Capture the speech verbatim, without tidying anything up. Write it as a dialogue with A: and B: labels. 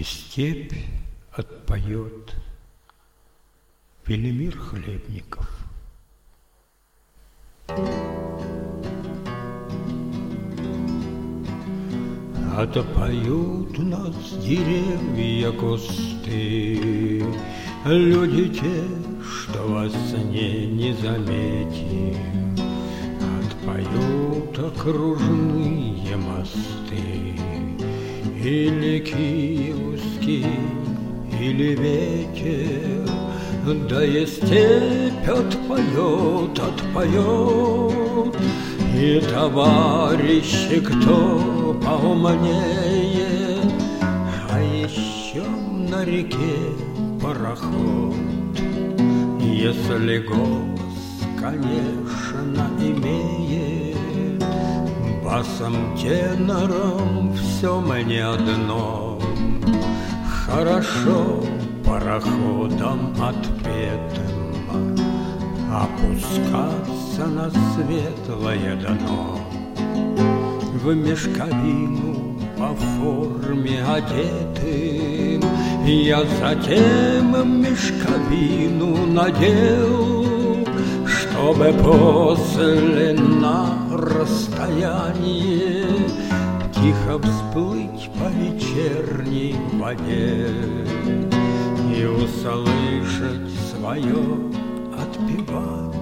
A: степь отпоет Велимир Хлебников. Отпоют у нас деревья, кусты, люди те, что во сне не заметим. Отпоют окружные мосты, или Киевский, или ветер, да и степь отпоет, отпоет. И товарищи, кто поумнее, а еще на реке пароход. Если голос, конечно, имеет, басом, тенором все мне одно. Хорошо пароходом отпетым опускаться на светлое дно. В мешковину по форме одетым я затем мешковину надел, чтобы после на расстоянии тихо всплыть по вечерней воде и услышать свое отпевание.